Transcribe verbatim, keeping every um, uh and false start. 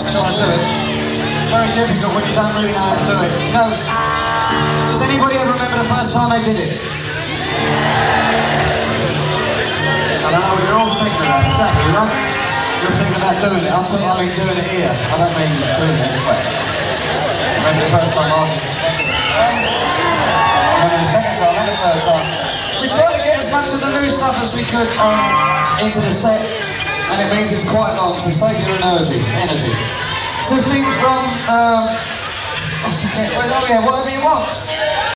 trying to do it. It's very difficult when you don't really know how to do it. No. Does anybody ever remember the first time they did it? I don't know what you're all thinking about, exactly, right? You're thinking about doing it. I'm talking, I mean doing it here. I don't mean doing it, but remember the first time I did it. Remember the second time, and the third time. We tried to get as much of the new stuff as we could um, into the set, and it means it's quite long, so save your energy. energy. So things from, um, I forget, well, oh yeah, whatever you want.